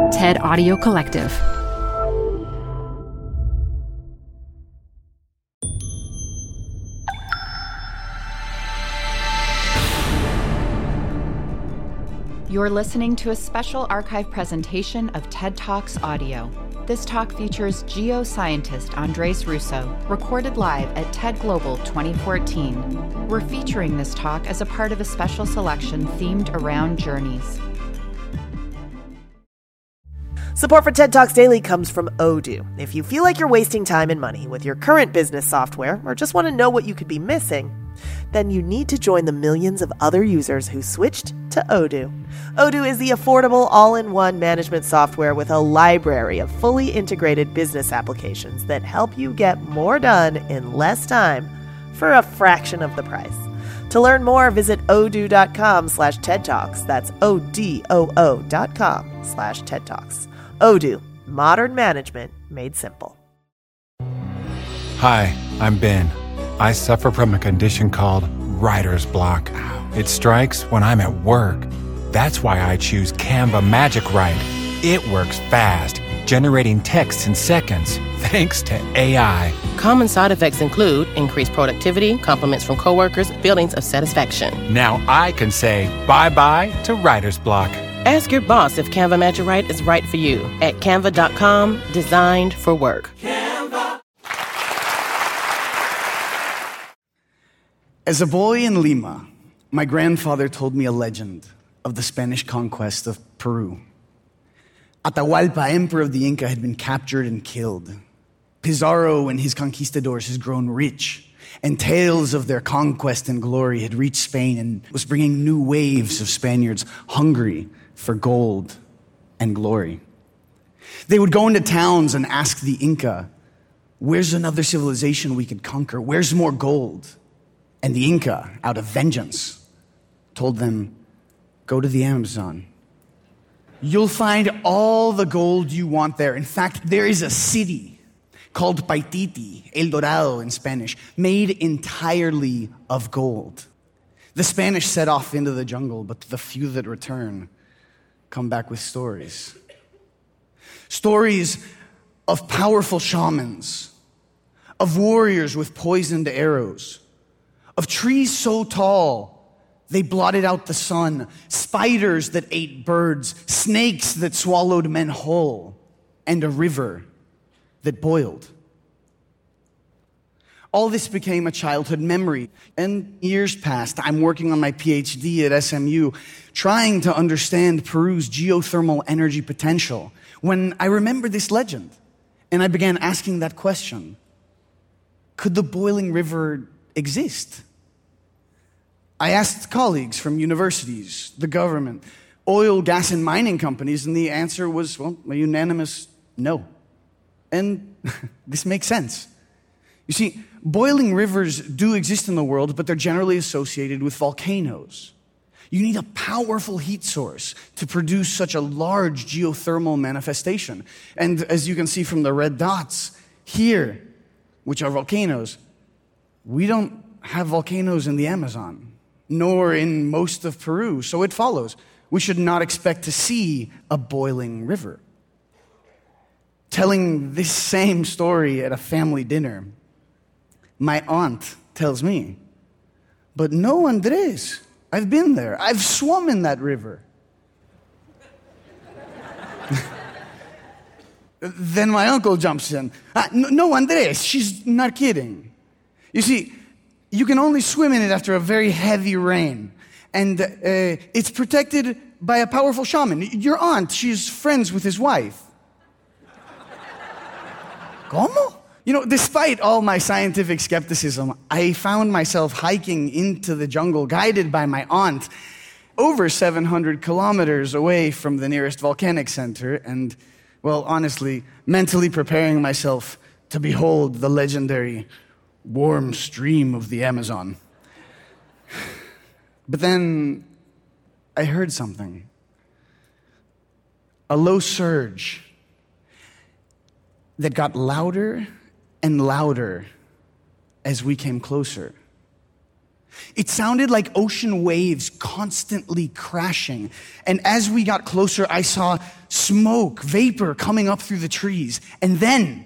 TED Audio Collective. You're listening to a special archive presentation of TED Talks Audio. This talk features geoscientist Andres Russo, recorded live at TED Global 2014. We're featuring this talk as a part of a special selection themed around journeys. Support for TED Talks Daily comes from Odoo. If you feel like you're wasting time and money with your current business software, or just want to know what you could be missing, then you need to join the millions of other users who switched to Odoo. Odoo is the affordable all-in-one management software with a library of fully integrated business applications that help you get more done in less time for a fraction of the price. To learn more, visit odoo.com/TED Talks. That's ODOO.com/TED Talks. Odoo, modern management made simple. Hi, I'm Ben. I suffer from a condition called writer's block. It strikes when I'm at work. That's why I choose Canva Magic Write. It works fast, generating text in seconds, thanks to AI. Common side effects include increased productivity, compliments from coworkers, feelings of satisfaction. Now I can say bye-bye to writer's block. Ask your boss if Canva Magic Write is right for you at canva.com, designed for work. Canva. As a boy in Lima, my grandfather told me a legend of the Spanish conquest of Peru. Atahualpa, emperor of the Inca, had been captured and killed. Pizarro and his conquistadors had grown rich, and tales of their conquest and glory had reached Spain and was bringing new waves of Spaniards hungry for gold and glory. They would go into towns and ask the Inca, where's another civilization we could conquer? Where's more gold? And the Inca, out of vengeance, told them, go to the Amazon. You'll find all the gold you want there. In fact, there is a city called Paititi, El Dorado in Spanish, made entirely of gold. The Spanish set off into the jungle, but the few that return come back with stories. Stories of powerful shamans, of warriors with poisoned arrows, of trees so tall they blotted out the sun, spiders that ate birds, snakes that swallowed men whole, and a river that boiled. All this became a childhood memory, and years passed. I'm working on my PhD at SMU, trying to understand Peru's geothermal energy potential, when I remembered this legend, and I began asking that question. Could the boiling river exist? I asked colleagues from universities, the government, oil, gas, and mining companies, and the answer was, well, a unanimous no. And this makes sense. You see, boiling rivers do exist in the world, but they're generally associated with volcanoes. You need a powerful heat source to produce such a large geothermal manifestation. And as you can see from the red dots here, which are volcanoes, we don't have volcanoes in the Amazon, nor in most of Peru. So it follows, we should not expect to see a boiling river. Telling this same story at a family dinner, my aunt tells me, but no, Andres, I've been there. I've swum in that river. Then my uncle jumps in. No, Andres, she's not kidding. You see, you can only swim in it after a very heavy rain. And it's protected by a powerful shaman. Your aunt, she's friends with his wife. ¿Cómo? You know, despite all my scientific skepticism, I found myself hiking into the jungle, guided by my aunt, over 700 kilometers away from the nearest volcanic center, and, well, honestly, mentally preparing myself to behold the legendary warm stream of the Amazon. But then I heard something. A low surge that got louder and louder as we came closer. It sounded like ocean waves constantly crashing. And as we got closer, I saw smoke, vapor coming up through the trees. And then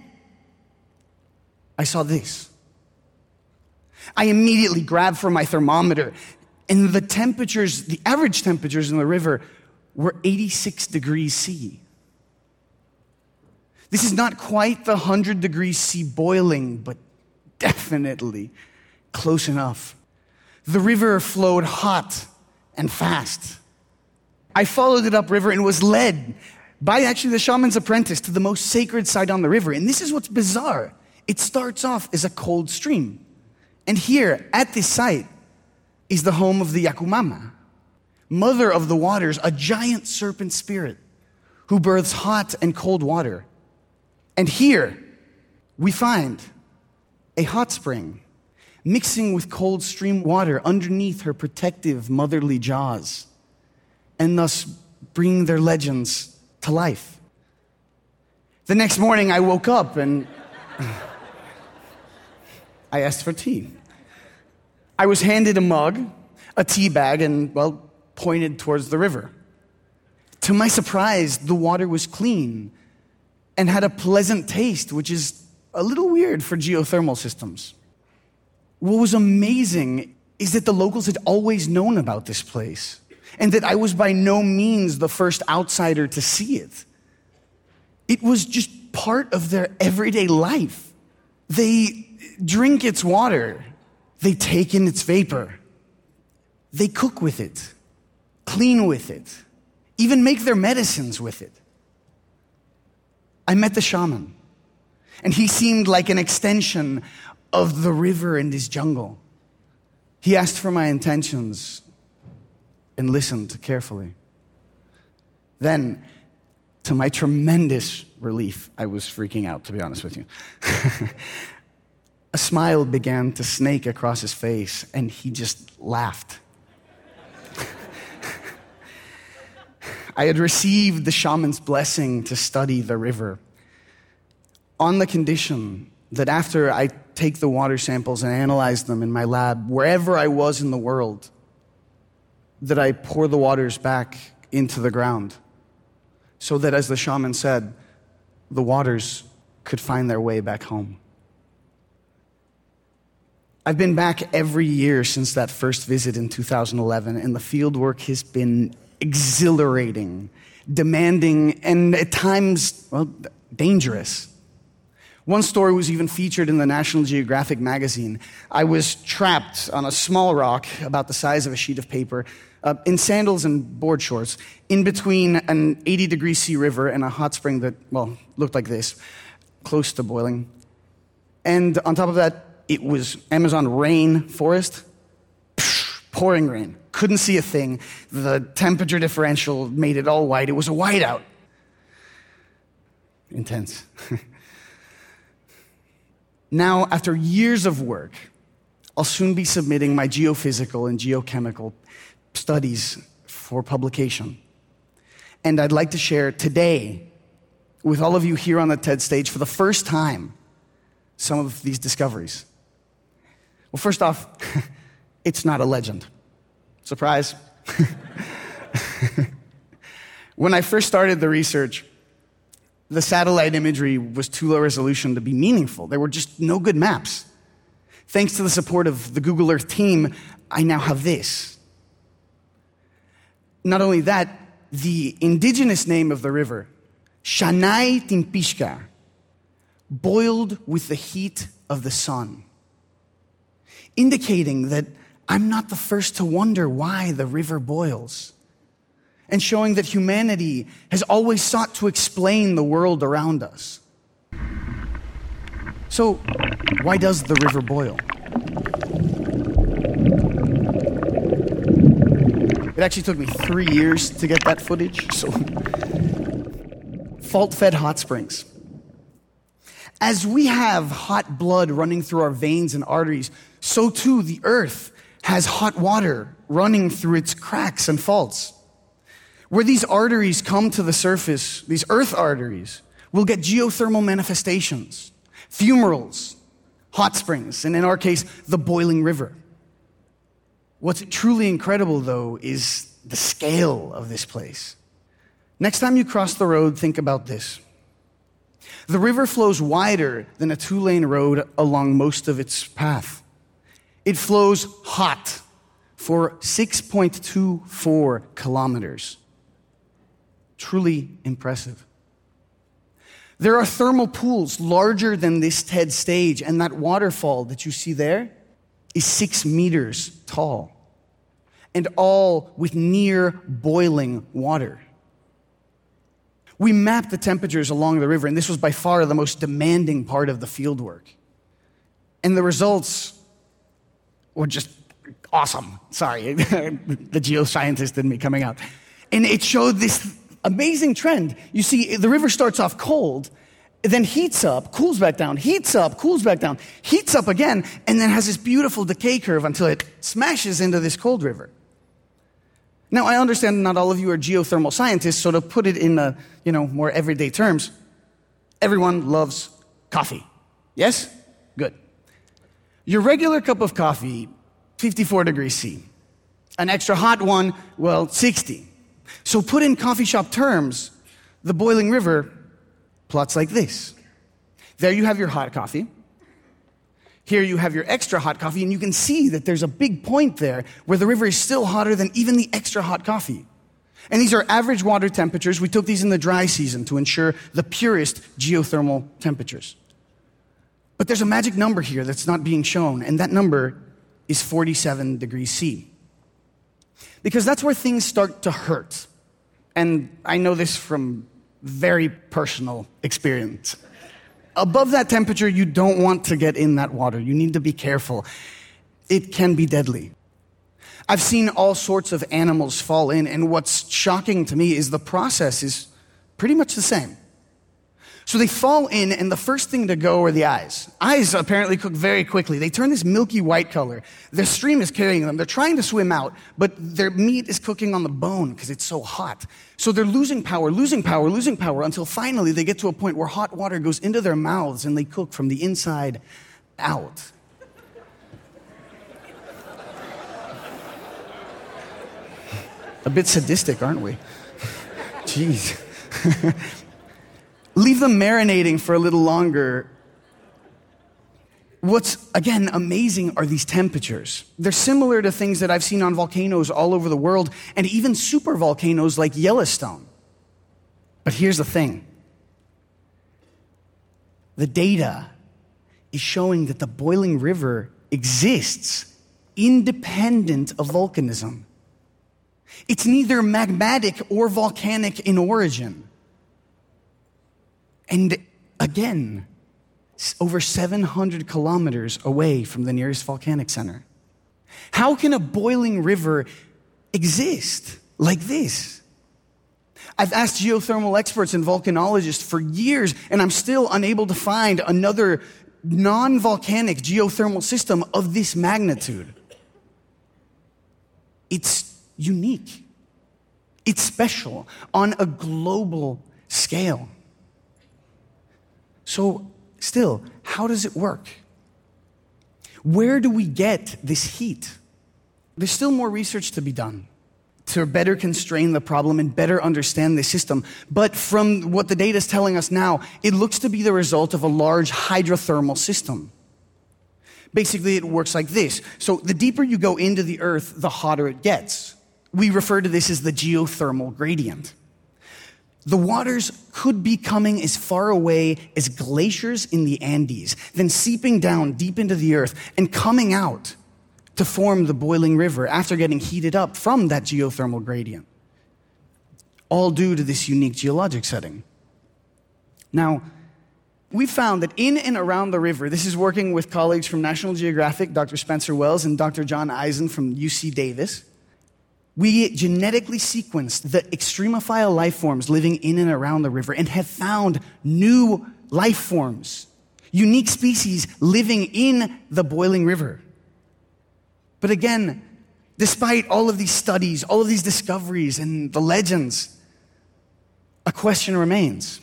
I saw this. I immediately grabbed for my thermometer, and the average temperatures in the river were 86 degrees C. This is not quite the 100 degrees C boiling, but definitely close enough. The river flowed hot and fast. I followed it upriver and was led by actually the shaman's apprentice to the most sacred site on the river. And this is what's bizarre. It starts off as a cold stream. And here, at this site, is the home of the Yakumama, mother of the waters, a giant serpent spirit who births hot and cold water. And here, we find a hot spring mixing with cold stream water underneath her protective motherly jaws, and thus bringing their legends to life. The next morning, I woke up and I asked for tea. I was handed a mug, a tea bag, and, pointed towards the river. To my surprise, the water was clean and had a pleasant taste, which is a little weird for geothermal systems. What was amazing is that the locals had always known about this place, and that I was by no means the first outsider to see it. It was just part of their everyday life. They drink its water. They take in its vapor. They cook with it, clean with it, even make their medicines with it. I met the shaman, and he seemed like an extension of the river and his jungle. He asked for my intentions and listened carefully. Then, to my tremendous relief, I was freaking out, to be honest with you. A smile began to snake across his face, and he just laughed. I had received the shaman's blessing to study the river on the condition that after I take the water samples and analyze them in my lab, wherever I was in the world, that I pour the waters back into the ground so that, as the shaman said, the waters could find their way back home. I've been back every year since that first visit in 2011, and the fieldwork has been exhilarating, demanding, and at times, dangerous. One story was even featured in the National Geographic magazine. I was trapped on a small rock about the size of a sheet of paper, in sandals and board shorts, in between an 80-degree C river and a hot spring that, looked like this, close to boiling. And on top of that, it was Amazon rain forest, pouring rain. Couldn't see a thing. The temperature differential made it all white. It was a whiteout. Intense. Now, after years of work, I'll soon be submitting my geophysical and geochemical studies for publication. And I'd like to share today with all of you here on the TED stage for the first time some of these discoveries. Well, first off, it's not a legend. Surprise. When I first started the research, the satellite imagery was too low resolution to be meaningful. There were just no good maps. Thanks to the support of the Google Earth team, I now have this. Not only that, the indigenous name of the river, Shanay Timpishka, boiled with the heat of the sun, indicating that I'm not the first to wonder why the river boils, and showing that humanity has always sought to explain the world around us. So, why does the river boil? It actually took me 3 years to get that footage, so fault-fed hot springs. As we have hot blood running through our veins and arteries, so too the earth has hot water running through its cracks and faults. Where these arteries come to the surface, these earth arteries, will get geothermal manifestations, fumaroles, hot springs, and in our case, the boiling river. What's truly incredible, though, is the scale of this place. Next time you cross the road, think about this. The river flows wider than a 2-lane road along most of its path. It flows hot for 6.24 kilometers. Truly impressive. There are thermal pools larger than this TED stage, and that waterfall that you see there is 6 meters tall, and all with near boiling water. We mapped the temperatures along the river, and this was by far the most demanding part of the fieldwork. And the results were just awesome. Sorry, the geoscientist in me coming out. And it showed this amazing trend. You see, the river starts off cold, then heats up, cools back down, heats up, cools back down, heats up again, and then has this beautiful decay curve until it smashes into this cold river. Now, I understand not all of you are geothermal scientists, so to put it in more everyday terms, everyone loves coffee. Yes? Good. Your regular cup of coffee, 54 degrees C. An extra hot one, 60. So put in coffee shop terms, the boiling river plots like this. There you have your hot coffee. Here you have your extra hot coffee, and you can see that there's a big point there where the river is still hotter than even the extra hot coffee. And these are average water temperatures. We took these in the dry season to ensure the purest geothermal temperatures. But there's a magic number here that's not being shown, and that number is 47 degrees C. Because that's where things start to hurt. And I know this from very personal experience. Above that temperature, you don't want to get in that water. You need to be careful. It can be deadly. I've seen all sorts of animals fall in, and what's shocking to me is the process is pretty much the same. So they fall in, and the first thing to go are the eyes. Eyes apparently cook very quickly. They turn this milky white color. Their stream is carrying them. They're trying to swim out, but their meat is cooking on the bone because it's so hot. So they're losing power until finally they get to a point where hot water goes into their mouths and they cook from the inside out. A bit sadistic, aren't we? Jeez. Leave them marinating for a little longer. What's, again, amazing are these temperatures. They're similar to things that I've seen on volcanoes all over the world, and even supervolcanoes like Yellowstone. But here's the thing. The data is showing that the boiling river exists independent of volcanism. It's neither magmatic or volcanic in origin. And again, over 700 kilometers away from the nearest volcanic center. How can a boiling river exist like this? I've asked geothermal experts and volcanologists for years, and I'm still unable to find another non-volcanic geothermal system of this magnitude. It's unique. It's special on a global scale. So, still, how does it work? Where do we get this heat? There's still more research to be done to better constrain the problem and better understand the system. But from what the data is telling us now, it looks to be the result of a large hydrothermal system. Basically, it works like this. So the deeper you go into the earth, the hotter it gets. We refer to this as the geothermal gradient. The waters could be coming as far away as glaciers in the Andes, then seeping down deep into the earth and coming out to form the boiling river after getting heated up from that geothermal gradient. All due to this unique geologic setting. Now, we found that in and around the river, this is working with colleagues from National Geographic, Dr. Spencer Wells and Dr. John Eisen from UC Davis, we genetically sequenced the extremophile life forms living in and around the river and have found new life forms, unique species living in the boiling river. But again, despite all of these studies, all of these discoveries and the legends, a question remains.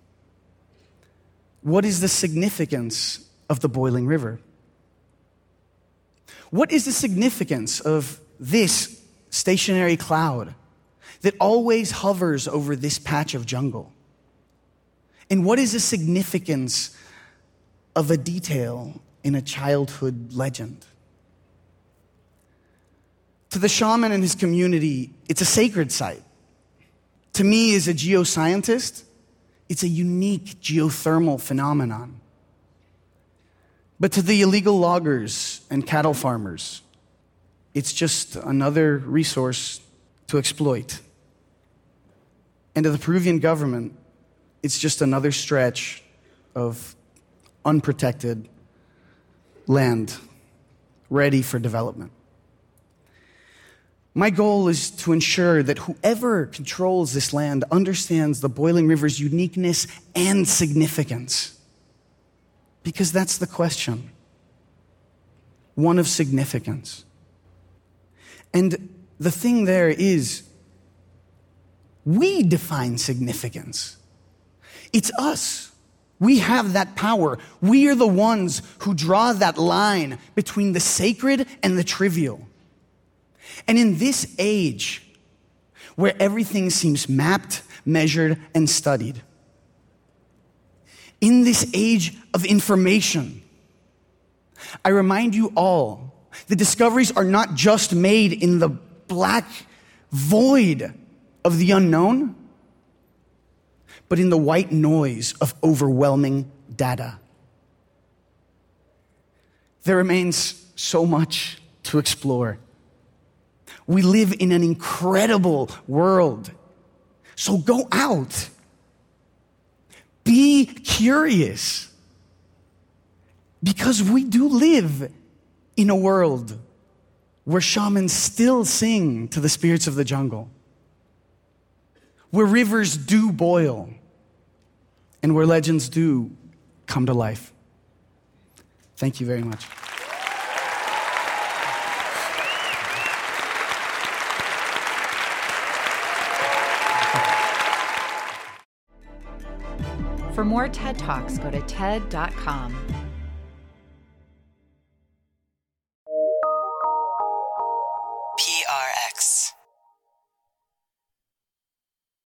What is the significance of the boiling river? What is the significance of this stationary cloud that always hovers over this patch of jungle? And what is the significance of a detail in a childhood legend? To the shaman and his community, it's a sacred site. To me, as a geoscientist, it's a unique geothermal phenomenon. But to the illegal loggers and cattle farmers, it's just another resource to exploit. And to the Peruvian government, it's just another stretch of unprotected land ready for development. My goal is to ensure that whoever controls this land understands the Boiling River's uniqueness and significance. Because that's the question. One of significance. And the thing there is, we define significance. It's us. We have that power. We are the ones who draw that line between the sacred and the trivial. And in this age, where everything seems mapped, measured, and studied, in this age of information, I remind you all, the discoveries are not just made in the black void of the unknown, but in the white noise of overwhelming data. There remains so much to explore. We live in an incredible world. So go out. Be curious. Because we do live in a world where shamans still sing to the spirits of the jungle, where rivers do boil, and where legends do come to life. Thank you very much. For more TED Talks, go to TED.com.